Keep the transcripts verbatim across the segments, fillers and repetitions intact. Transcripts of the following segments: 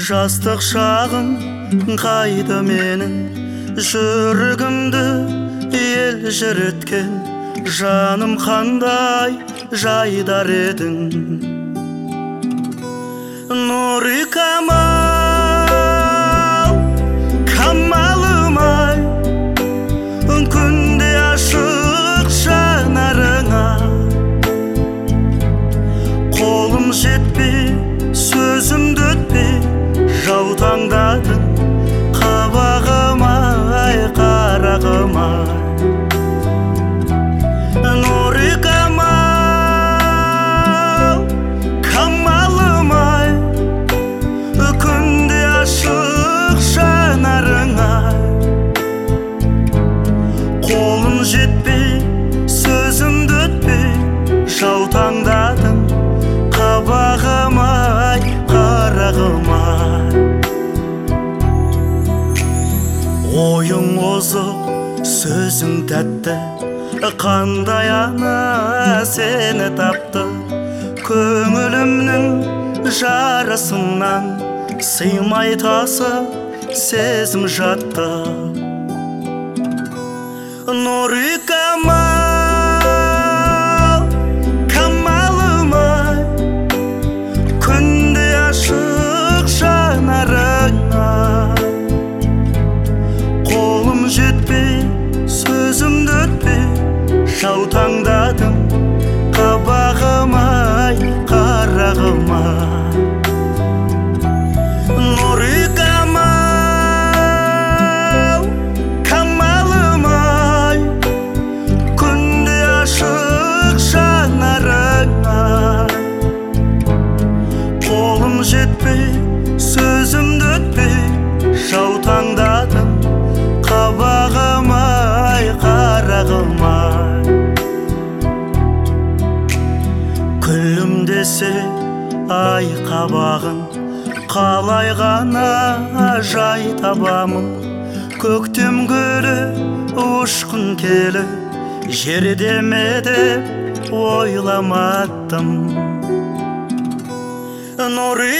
Жастық шағым қайда менің, жүрегімді ел жүреткен, жаным қандай жайдар едің. Нұры камал, камалым ай, күнде ашық жанарыңа. Қолым жетпей, сөзімді өтпей, жаутаңдадың қабағым ай, қарағым ай. Нұры камал, камалым ай, күнде ашық жанарыңа. Қолым жетпей, сөзімді өтпей, жаутаңдадың қабағым ай, қарағым ай. Ойың озық, сөзің тәтті, қандай ана сені тапты. Көңілімнің жарасынан сыймай тасып сезім жатты. Нұры камал, камалым ай, күнде ашық жанарыңа. Қолым жетпей, сөзімді өтпей, жаутаңдадың қабағым ай, қарағым ай. Нұры камал, камалым ай, күнде ашық жанарыңа. Қолым жетпей, сөзімді өтпей, жаутаңдадың қабағым ай, қарағым ай. Күлімдесе ай қабағын, қалай ғана жай табамын. Көктем гүлі ұшқын келі, жерде ме деп ойламадым. Нұры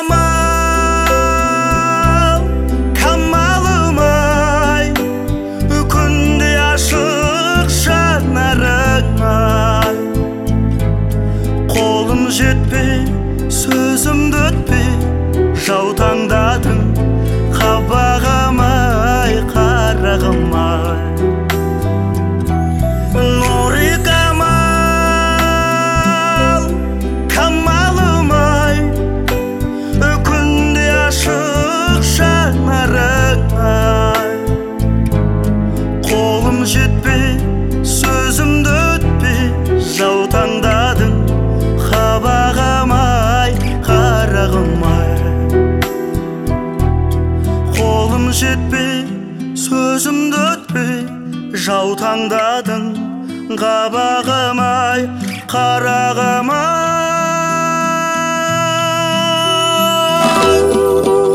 камал, камалым ай, күнде ашық жанарыңа. Қолым жетпей, сөзімді өтпей, жаутаңдадың қабағым ай, қарағым ай. Нұры камал, камалым ай, күнде ашық жанарыңа. Қолым жетпей, сөзімді өтпей, жаутаңдадың қабағым ай, қарағым ай. Қолым жетпей, сөзімді өтпей, жаутаңдадың қабағым ай, қарағым ай.